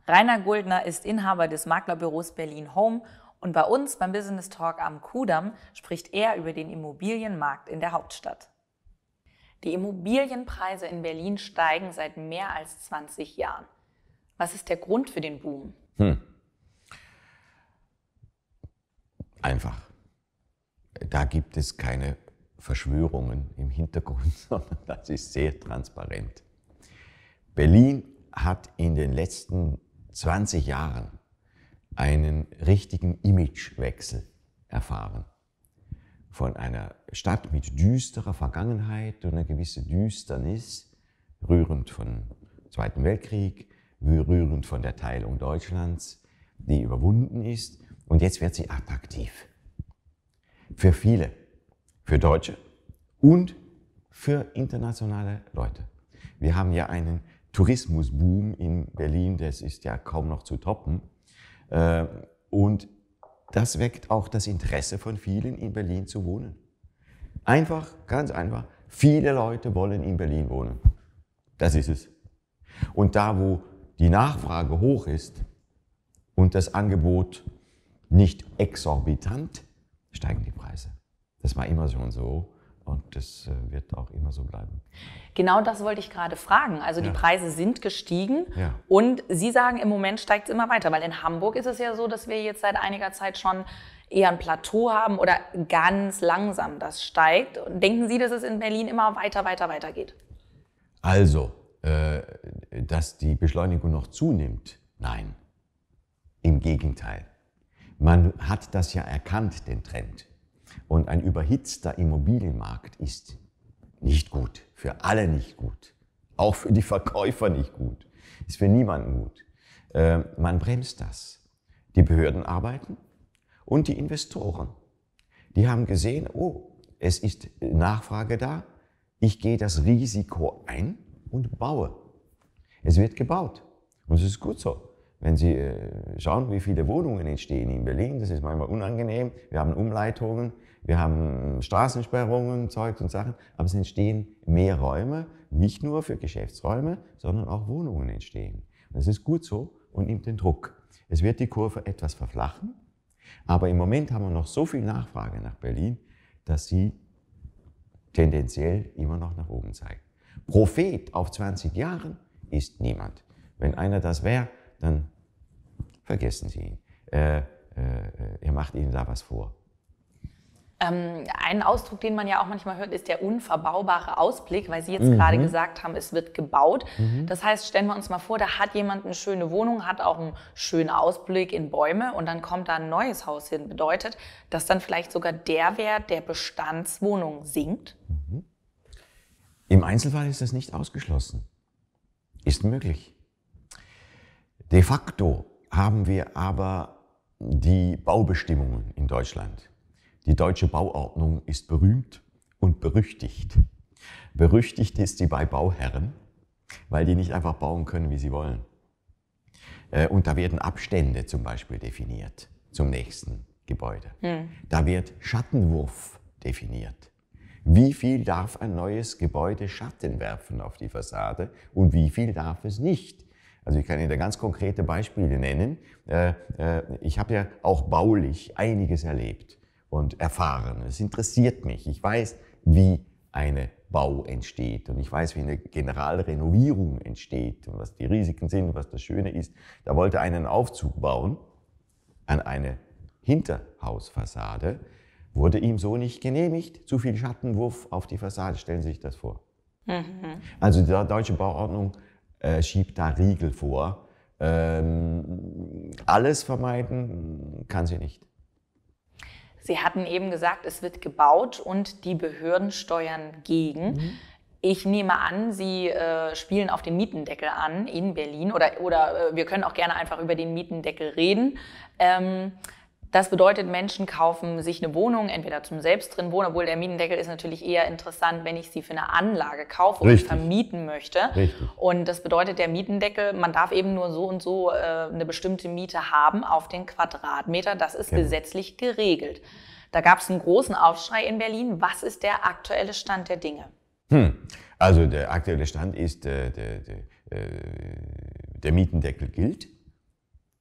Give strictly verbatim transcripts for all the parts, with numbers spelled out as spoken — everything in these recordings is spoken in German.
Rainer Guldner ist Inhaber des Maklerbüros Berlin Home und bei uns beim Business Talk am Kudamm spricht er über den Immobilienmarkt in der Hauptstadt. Die Immobilienpreise in Berlin steigen seit mehr als zwanzig Jahren. Was ist der Grund für den Boom? Hm. Einfach. Da gibt es keine Verschwörungen im Hintergrund, sondern das ist sehr transparent. Berlin hat in den letzten zwanzig Jahren einen richtigen Imagewechsel erfahren. Von einer Stadt mit düsterer Vergangenheit und einer gewissen Düsternis, rührend vom Zweiten Weltkrieg, rührend von der Teilung Deutschlands, die überwunden ist. Und jetzt wird sie attraktiv. Für viele, für Deutsche und für internationale Leute. Wir haben ja einen Tourismusboom in Berlin, das ist ja kaum noch zu toppen. Und das weckt auch das Interesse von vielen, in Berlin zu wohnen. Einfach, ganz einfach, viele Leute wollen in Berlin wohnen. Das ist es. Und da, wo die Nachfrage hoch ist und das Angebot nicht exorbitant, steigen die Preise. Das war immer schon so. Und das wird auch immer so bleiben. Genau das wollte ich gerade fragen. Also die ja. Preise sind gestiegen ja. und Sie sagen, im Moment steigt es immer weiter. Weil in Hamburg ist es ja so, dass wir jetzt seit einiger Zeit schon eher ein Plateau haben oder ganz langsam das steigt. Denken Sie, dass es in Berlin immer weiter, weiter, weiter geht? Also, äh, dass die Beschleunigung noch zunimmt? Nein. Im Gegenteil. Man hat das ja erkannt, den Trend. Und ein überhitzter Immobilienmarkt ist nicht gut, für alle nicht gut, auch für die Verkäufer nicht gut, ist für niemanden gut. Äh, man bremst das. Die Behörden arbeiten und die Investoren, die haben gesehen, oh, es ist Nachfrage da, ich gehe das Risiko ein und baue. Es wird gebaut und es ist gut so. Wenn Sie äh, schauen, wie viele Wohnungen entstehen in Berlin, das ist manchmal unangenehm. Wir haben Umleitungen, wir haben Straßensperrungen, Zeugs und Sachen, aber es entstehen mehr Räume, nicht nur für Geschäftsräume, sondern auch Wohnungen entstehen. Und das ist gut so und nimmt den Druck. Es wird die Kurve etwas verflachen, aber im Moment haben wir noch so viel Nachfrage nach Berlin, dass sie tendenziell immer noch nach oben zeigt. Prophet auf zwanzig Jahren ist niemand. Wenn einer das wäre, dann vergessen Sie ihn. Äh, äh, er macht Ihnen da was vor. Ähm, ein Ausdruck, den man ja auch manchmal hört, ist der unverbaubare Ausblick, weil Sie jetzt Mhm. gerade gesagt haben, es wird gebaut. Mhm. Das heißt, stellen wir uns mal vor, da hat jemand eine schöne Wohnung, hat auch einen schönen Ausblick in Bäume und dann kommt da ein neues Haus hin. Bedeutet, dass dann vielleicht sogar der Wert der Bestandswohnung sinkt? Mhm. Im Einzelfall ist das nicht ausgeschlossen. Ist möglich. De facto haben wir aber die Baubestimmungen in Deutschland. Die deutsche Bauordnung ist berühmt und berüchtigt. Berüchtigt ist sie bei Bauherren, weil die nicht einfach bauen können, wie sie wollen. Und da werden Abstände zum Beispiel definiert zum nächsten Gebäude. Hm. Da wird Schattenwurf definiert. Wie viel darf ein neues Gebäude Schatten werfen auf die Fassade und wie viel darf es nicht? Also ich kann Ihnen da ganz konkrete Beispiele nennen. Ich habe ja auch baulich einiges erlebt und erfahren. Es interessiert mich. Ich weiß, wie eine Bau entsteht und ich weiß, wie eine Generalrenovierung entsteht und was die Risiken sind und was das Schöne ist. Da wollte einer einen Aufzug bauen an eine Hinterhausfassade, wurde ihm so nicht genehmigt. Zu viel Schattenwurf auf die Fassade, stellen Sie sich das vor. Mhm. Also die deutsche Bauordnung Äh, schiebt da Riegel vor. Ähm, alles vermeiden kann sie nicht. Sie hatten eben gesagt, es wird gebaut und die Behörden steuern gegen. Mhm. Ich nehme an, Sie äh, spielen auf den Mietendeckel an in Berlin oder, oder äh, wir können auch gerne einfach über den Mietendeckel reden. Ähm, Das bedeutet, Menschen kaufen sich eine Wohnung, entweder zum selbst drin wohnen, obwohl der Mietendeckel ist natürlich eher interessant, wenn ich sie für eine Anlage kaufe Richtig. und vermieten möchte. Richtig. Und das bedeutet, der Mietendeckel, man darf eben nur so und so äh, eine bestimmte Miete haben auf den Quadratmeter. Das ist Genau. gesetzlich geregelt. Da gab es einen großen Aufschrei in Berlin. Was ist der aktuelle Stand der Dinge? Hm. Also der aktuelle Stand ist, äh, der, der, äh, der Mietendeckel gilt.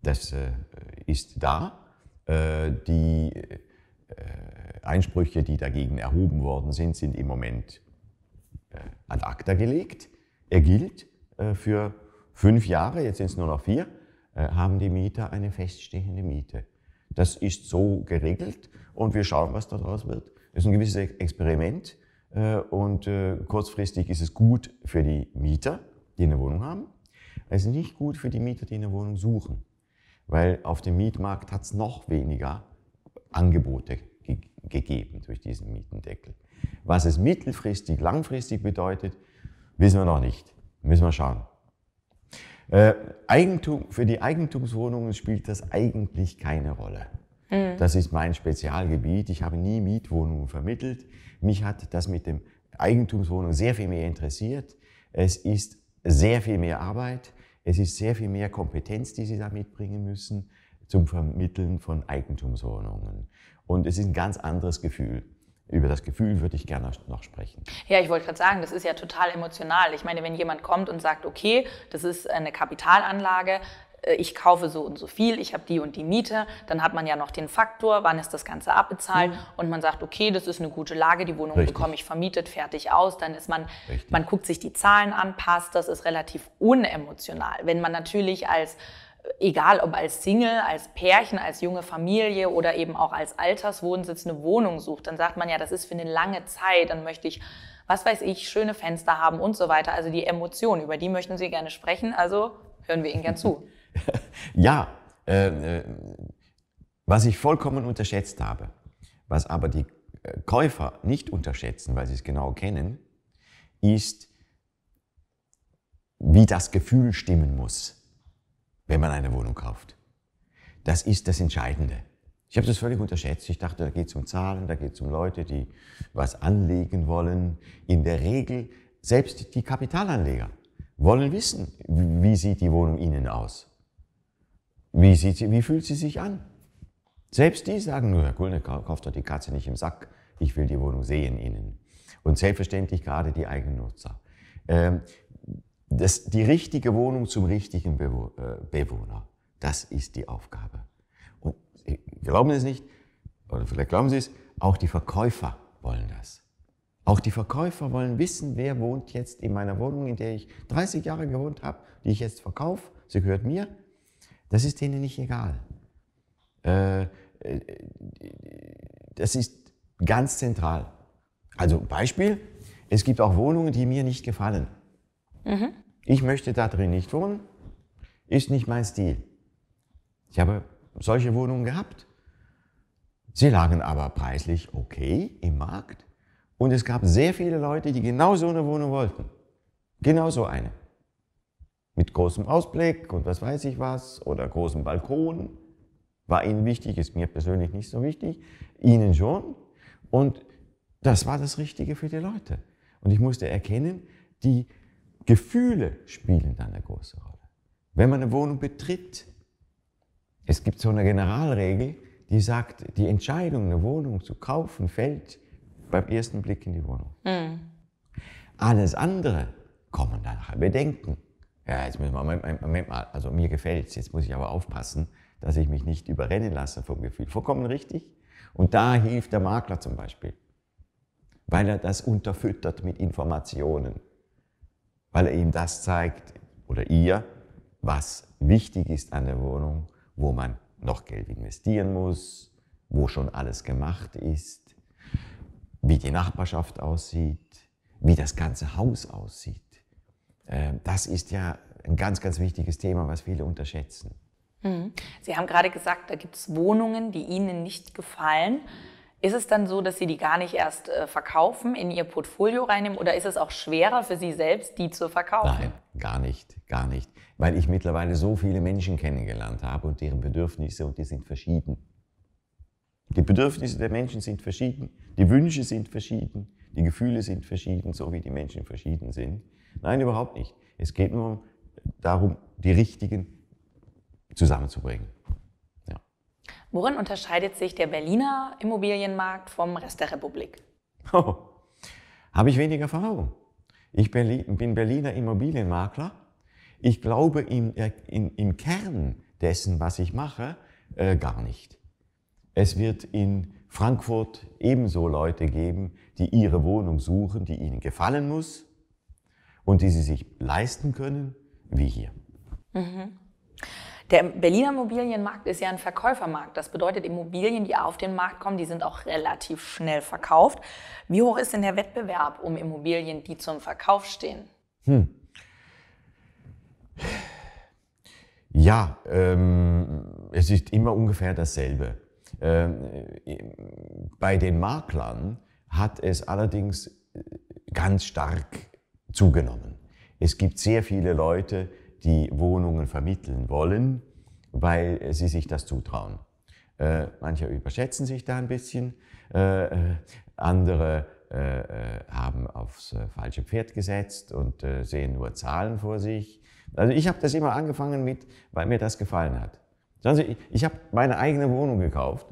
Das äh, ist da. Äh, die äh, Einsprüche, die dagegen erhoben worden sind, sind im Moment äh, ad acta gelegt. Er gilt äh, für fünf Jahre, jetzt sind es nur noch vier, äh, haben die Mieter eine feststehende Miete. Das ist so geregelt und wir schauen, was daraus wird. Das ist ein gewisses Experiment äh, und äh, kurzfristig ist es gut für die Mieter, die eine Wohnung haben. Es ist nicht gut für die Mieter, die eine Wohnung suchen, weil auf dem Mietmarkt hat es noch weniger Angebote ge gegeben durch diesen Mietendeckel. Was es mittelfristig, langfristig bedeutet, wissen wir noch nicht. Müssen wir schauen. Äh, Eigentum, für die Eigentumswohnungen spielt das eigentlich keine Rolle. Mhm. Das ist mein Spezialgebiet. Ich habe nie Mietwohnungen vermittelt. Mich hat das mit dem Eigentumswohnungen sehr viel mehr interessiert. Es ist sehr viel mehr Arbeit. Es ist sehr viel mehr Kompetenz, die Sie da mitbringen müssen zum Vermitteln von Eigentumswohnungen. Und es ist ein ganz anderes Gefühl. Über das Gefühl würde ich gerne noch sprechen. Ja, ich wollte gerade sagen, das ist ja total emotional. Ich meine, wenn jemand kommt und sagt, okay, das ist eine Kapitalanlage, ich kaufe so und so viel, ich habe die und die Miete, dann hat man ja noch den Faktor, wann ist das Ganze abbezahlt mhm. und man sagt, okay, das ist eine gute Lage, die Wohnung Richtig. bekomme ich vermietet, fertig aus, dann ist man, Richtig. man guckt sich die Zahlen an, passt, das ist relativ unemotional. Wenn man natürlich als egal ob als Single, als Pärchen, als junge Familie oder eben auch als Alterswohnsitz eine Wohnung sucht, dann sagt man ja, das ist für eine lange Zeit, dann möchte ich, was weiß ich, schöne Fenster haben und so weiter. Also die Emotionen, über die möchten Sie gerne sprechen, also hören wir Ihnen gern zu. Ja, äh, was ich vollkommen unterschätzt habe, was aber die Käufer nicht unterschätzen, weil sie es genau kennen, ist, wie das Gefühl stimmen muss, wenn man eine Wohnung kauft. Das ist das Entscheidende. Ich habe das völlig unterschätzt. Ich dachte, da geht es um Zahlen, da geht es um Leute, die was anlegen wollen. In der Regel, selbst die Kapitalanleger wollen wissen, wie sieht die Wohnung ihnen aus? Wie, sieht sie, wie fühlt sie sich an? Selbst die sagen nur, Herr Kullner, kauft doch die Katze nicht im Sack. Ich will die Wohnung sehen innen. Und selbstverständlich gerade die Eigennutzer. Ähm, Das, die richtige Wohnung zum richtigen Bewohner, das ist die Aufgabe. Und Sie glauben es nicht, oder vielleicht glauben Sie es, auch die Verkäufer wollen das. Auch die Verkäufer wollen wissen, wer wohnt jetzt in meiner Wohnung, in der ich dreißig Jahre gewohnt habe, die ich jetzt verkaufe, sie gehört mir. Das ist denen nicht egal. Das ist ganz zentral. Also Beispiel, es gibt auch Wohnungen, die mir nicht gefallen. Mhm. Ich möchte da drin nicht wohnen, ist nicht mein Stil. Ich habe solche Wohnungen gehabt. Sie lagen aber preislich okay im Markt und es gab sehr viele Leute, die genau so eine Wohnung wollten. Genau so eine. Mit großem Ausblick und was weiß ich was oder großem Balkon. War ihnen wichtig, ist mir persönlich nicht so wichtig. Ihnen schon. Und das war das Richtige für die Leute. Und ich musste erkennen, die Gefühle spielen dann eine große Rolle. Wenn man eine Wohnung betritt, es gibt so eine Generalregel, die sagt, die Entscheidung, eine Wohnung zu kaufen, fällt beim ersten Blick in die Wohnung. Mhm. Alles andere kommen dann nachher Bedenken. Ja, jetzt müssen wir, Moment, Moment mal, also mir gefällt es, jetzt muss ich aber aufpassen, dass ich mich nicht überrennen lasse vom Gefühl. Vollkommen richtig. Und da hilft der Makler zum Beispiel, weil er das unterfüttert mit Informationen. Weil er ihm das zeigt, oder ihr, was wichtig ist an der Wohnung, wo man noch Geld investieren muss, wo schon alles gemacht ist, wie die Nachbarschaft aussieht, wie das ganze Haus aussieht. Das ist ja ein ganz, ganz wichtiges Thema, was viele unterschätzen. Sie haben gerade gesagt, da gibt es Wohnungen, die Ihnen nicht gefallen. Ist es dann so, dass Sie die gar nicht erst äh, verkaufen, in Ihr Portfolio reinnehmen oder ist es auch schwerer für Sie selbst, die zu verkaufen? Nein, gar nicht, gar nicht. Weil ich mittlerweile so viele Menschen kennengelernt habe und deren Bedürfnisse, und die sind verschieden. Die Bedürfnisse der Menschen sind verschieden, die Wünsche sind verschieden, die Gefühle sind verschieden, so wie die Menschen verschieden sind. Nein, überhaupt nicht. Es geht nur darum, die richtigen zusammenzubringen. Worin unterscheidet sich der Berliner Immobilienmarkt vom Rest der Republik? Oh, habe ich wenig Erfahrung. Ich bin Berliner Immobilienmakler. Ich glaube, im, in, im Kern dessen, was ich mache, äh, gar nicht. Es wird in Frankfurt ebenso Leute geben, die ihre Wohnung suchen, die ihnen gefallen muss und die sie sich leisten können, wie hier. Mhm. Der Berliner Immobilienmarkt ist ja ein Verkäufermarkt. Das bedeutet, Immobilien, die auf den Markt kommen, die sind auch relativ schnell verkauft. Wie hoch ist denn der Wettbewerb um Immobilien, die zum Verkauf stehen? Hm. Ja, ähm, es ist immer ungefähr dasselbe. Ähm, bei den Maklern hat es allerdings ganz stark zugenommen. Es gibt sehr viele Leute, die Wohnungen vermitteln wollen, weil sie sich das zutrauen. Äh, manche überschätzen sich da ein bisschen, äh, äh, andere äh, äh, haben aufs äh, falsche Pferd gesetzt und äh, sehen nur Zahlen vor sich. Also ich habe das immer angefangen mit, weil mir das gefallen hat. Also ich, ich habe meine eigene Wohnung gekauft.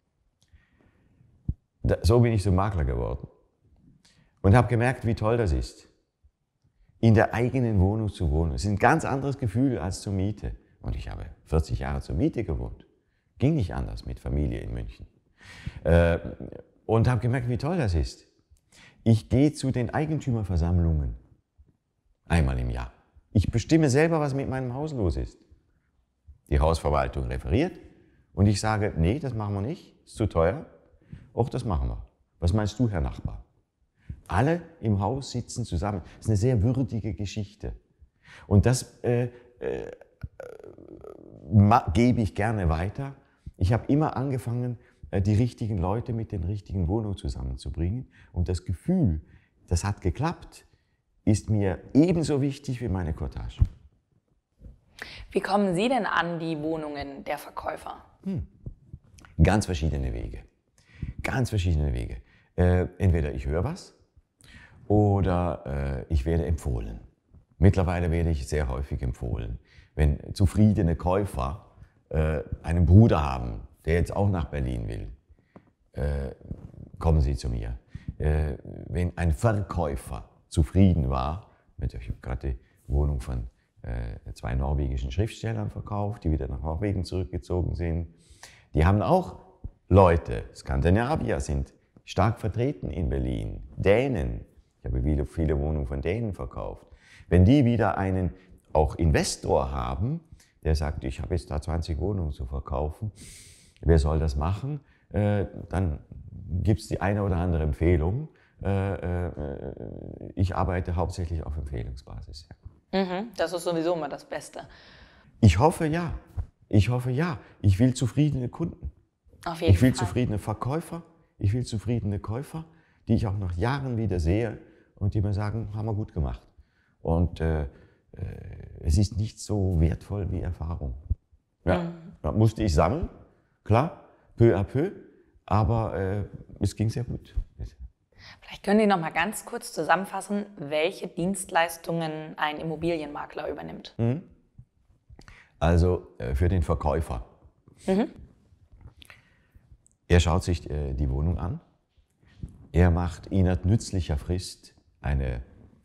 Da, so bin ich zum Makler geworden und habe gemerkt, wie toll das ist, in der eigenen Wohnung zu wohnen. Es ist ein ganz anderes Gefühl als zur Miete. Und ich habe vierzig Jahre zur Miete gewohnt. Ging nicht anders mit Familie in München. Äh, und habe gemerkt, wie toll das ist. Ich gehe zu den Eigentümerversammlungen einmal im Jahr. Ich bestimme selber, was mit meinem Haus los ist. Die Hausverwaltung referiert und ich sage, nee, das machen wir nicht, ist zu teuer. Och, das machen wir. Was meinst du, Herr Nachbar? Alle im Haus sitzen zusammen. Das ist eine sehr würdige Geschichte. Und das äh, äh, gebe ich gerne weiter. Ich habe immer angefangen, die richtigen Leute mit den richtigen Wohnungen zusammenzubringen. Und das Gefühl, das hat geklappt, ist mir ebenso wichtig wie meine Cottage. Wie kommen Sie denn an die Wohnungen der Verkäufer? Hm. Ganz verschiedene Wege. Ganz verschiedene Wege. Äh, entweder ich höre was oder äh, ich werde empfohlen. Mittlerweile werde ich sehr häufig empfohlen. Wenn zufriedene Käufer äh, einen Bruder haben, der jetzt auch nach Berlin will, äh, kommen sie zu mir. Äh, wenn ein Verkäufer zufrieden war, ich habe gerade die Wohnung von äh, zwei norwegischen Schriftstellern verkauft, die wieder nach Norwegen zurückgezogen sind. Die haben auch Leute, Skandinavier sind stark vertreten in Berlin, Dänen, ich habe viele, viele Wohnungen von Dänen verkauft. Wenn die wieder einen auch Investor haben, der sagt, ich habe jetzt da zwanzig Wohnungen zu verkaufen, wer soll das machen? Äh, dann gibt es die eine oder andere Empfehlung. Äh, äh, ich arbeite hauptsächlich auf Empfehlungsbasis. Ja. Mhm, das ist sowieso immer das Beste. Ich hoffe ja. Ich hoffe ja. Ich will zufriedene Kunden. Auf jeden ich will Fall. zufriedene Verkäufer. Ich will zufriedene Käufer, die ich auch nach Jahren wieder sehe und die mir sagen, haben wir gut gemacht. Und äh, äh, es ist nicht so wertvoll wie Erfahrung. Ja, mhm. Da musste ich sammeln, klar, peu à peu, aber äh, es ging sehr gut. Vielleicht können Sie noch mal ganz kurz zusammenfassen, welche Dienstleistungen ein Immobilienmakler übernimmt. Mhm. Also äh, für den Verkäufer. Mhm. Er schaut sich äh, die Wohnung an. Er macht innerhalb nützlicher Frist eine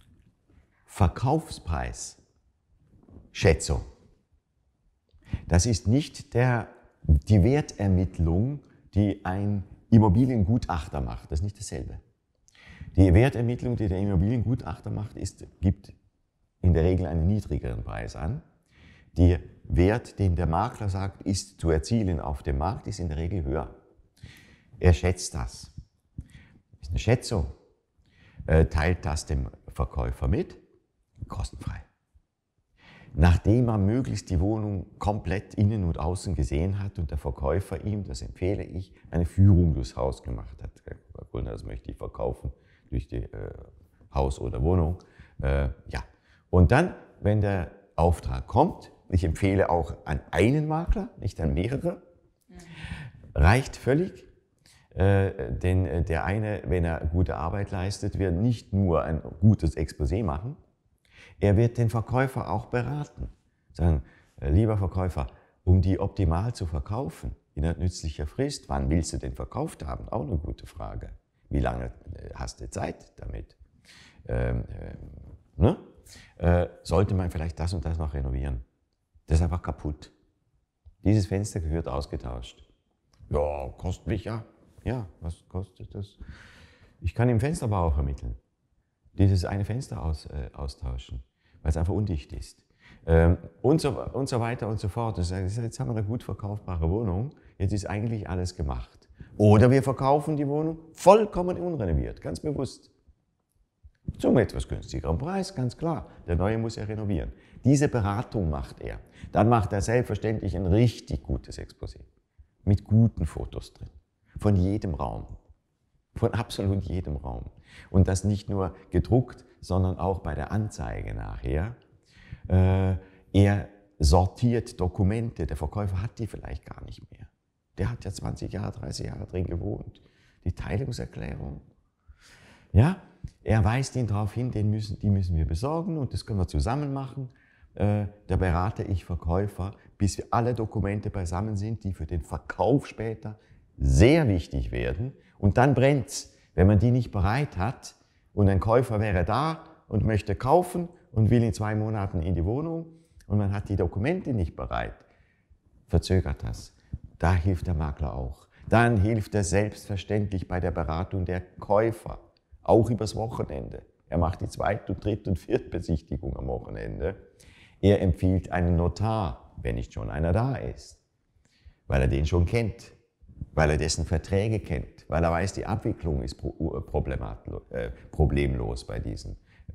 Verkaufspreisschätzung. Das ist nicht der, die Wertermittlung, die ein Immobiliengutachter macht. Das ist nicht dasselbe. Die Wertermittlung, die der Immobiliengutachter macht, ist, gibt in der Regel einen niedrigeren Preis an. Der Wert, den der Makler sagt, ist zu erzielen auf dem Markt, ist in der Regel höher. Er schätzt das. Das ist eine Schätzung. Er teilt das dem Verkäufer mit, kostenfrei. Nachdem er möglichst die Wohnung komplett innen und außen gesehen hat und der Verkäufer ihm, das empfehle ich, eine Führung durchs Haus gemacht hat. Herr Kullner, das möchte ich verkaufen, durch die äh, Haus oder Wohnung. Äh, ja. Und dann, wenn der Auftrag kommt, ich empfehle auch an einen Makler, nicht an mehrere, mhm. reicht völlig. Äh, denn äh, der eine, wenn er gute Arbeit leistet, wird nicht nur ein gutes Exposé machen, er wird den Verkäufer auch beraten. Sagen, äh, lieber Verkäufer, um die optimal zu verkaufen, in einer nützlicher Frist, wann willst du den verkauft haben? Auch eine gute Frage. Wie lange äh, hast du Zeit damit? Ähm, äh, ne? äh, sollte man vielleicht das und das noch renovieren? Das ist einfach kaputt. Dieses Fenster gehört ausgetauscht. Ja, kostet mich ja. Ja, was kostet das? Ich kann im Fensterbau vermitteln. Dieses eine Fenster aus, äh, austauschen, weil es einfach undicht ist. Ähm, und, so, und so weiter und so fort. Das heißt, jetzt haben wir eine gut verkaufbare Wohnung, jetzt ist eigentlich alles gemacht. Oder wir verkaufen die Wohnung vollkommen unrenoviert, ganz bewusst. Zum etwas günstigeren Preis, ganz klar. Der Neue muss ja renovieren. Diese Beratung macht er. Dann macht er selbstverständlich ein richtig gutes Exposé. Mit guten Fotos drin. Von jedem Raum. Von absolut jedem Raum. Und das nicht nur gedruckt, sondern auch bei der Anzeige nachher. Äh, er sortiert Dokumente. Der Verkäufer hat die vielleicht gar nicht mehr. Der hat ja zwanzig Jahre, dreißig Jahre drin gewohnt. Die Teilungserklärung. Ja, er weist ihn darauf hin, den müssen, die müssen wir besorgen und das können wir zusammen machen. Äh, da berate ich Verkäufer, bis wir alle Dokumente beisammen sind, die für den Verkauf später sehr wichtig werden. Und dann brennt's, wenn man die nicht bereit hat und ein Käufer wäre da und möchte kaufen und will in zwei Monaten in die Wohnung und man hat die Dokumente nicht bereit, verzögert das. Da hilft der Makler auch. Dann hilft er selbstverständlich bei der Beratung der Käufer. Auch übers Wochenende. Er macht die Zweit- und Dritt- und Viertbesichtigung am Wochenende. Er empfiehlt einen Notar, wenn nicht schon einer da ist, weil er den schon kennt, weil er dessen Verträge kennt, weil er weiß, die Abwicklung ist äh, problemlos bei diesem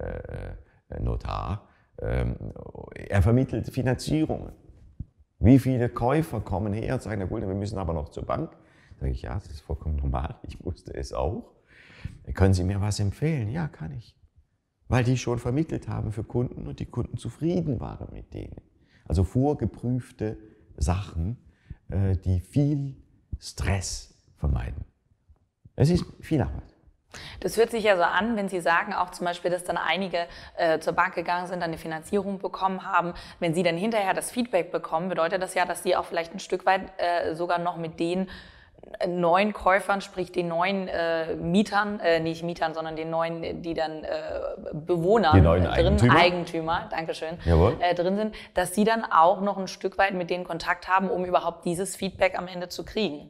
äh, Notar. Ähm, er vermittelt Finanzierungen. Wie viele Käufer kommen her und sagen, na gut, wir müssen aber noch zur Bank? Da sage ich, ja, das ist vollkommen normal, ich wusste es auch. Können Sie mir was empfehlen? Ja, kann ich. Weil die schon vermittelt haben für Kunden und die Kunden zufrieden waren mit denen. Also vorgeprüfte Sachen, die viel Stress vermeiden. Es ist viel Arbeit. Das hört sich ja so an, wenn Sie sagen, auch zum Beispiel, dass dann einige äh, zur Bank gegangen sind, dann eine Finanzierung bekommen haben. Wenn Sie dann hinterher das Feedback bekommen, bedeutet das ja, dass Sie auch vielleicht ein Stück weit äh, sogar noch mit den neuen Käufern, sprich den neuen äh, Mietern, äh, nicht Mietern, sondern den neuen, die dann äh, Bewohnern die neuen drin, Eigentümer, Eigentümer Dankeschön, Jawohl. Äh, drin sind, dass Sie dann auch noch ein Stück weit mit denen Kontakt haben, um überhaupt dieses Feedback am Ende zu kriegen.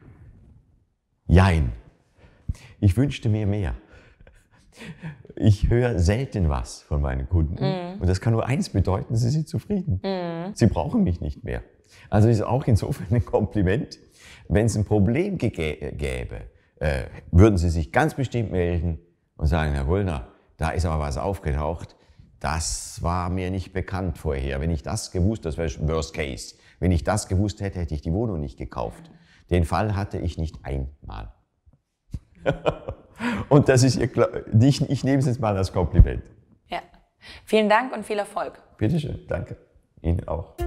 Jein. Ich wünschte mir mehr. Ich höre selten was von meinen Kunden. Mm. Und das kann nur eins bedeuten, sie sind zufrieden. Mm. Sie brauchen mich nicht mehr. Also ist auch insofern ein Kompliment. Wenn es ein Problem gäbe, äh, würden Sie sich ganz bestimmt melden und sagen, Herr Wollner, da ist aber was aufgetaucht, das war mir nicht bekannt vorher. Wenn ich das gewusst, das wäre Worst Case, wenn ich das gewusst hätte, hätte ich die Wohnung nicht gekauft. Den Fall hatte ich nicht einmal. Und das ist, ich, ich nehme es jetzt mal als Kompliment. Ja. Vielen Dank und viel Erfolg. Bitteschön, danke. Ihnen auch.